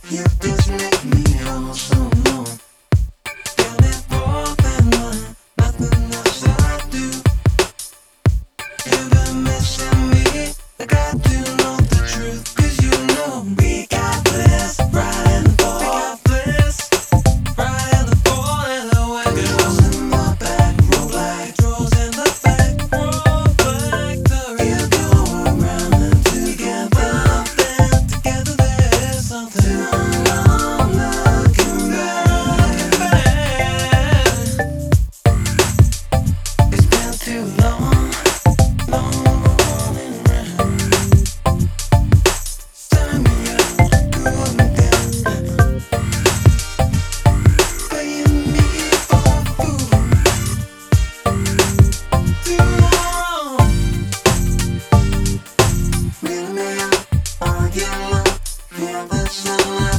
You just make me all so long. Tell me more than one, nothing else I do. You've been missing me. I got to know the truth, 'cause you know we got bliss, right and fall. We got bliss, right and the fall and the wind. Girls in my back row like trolls in the back row like the you go around and together, then together there's something I'm looking back. It's been too long. Feel the sunlight.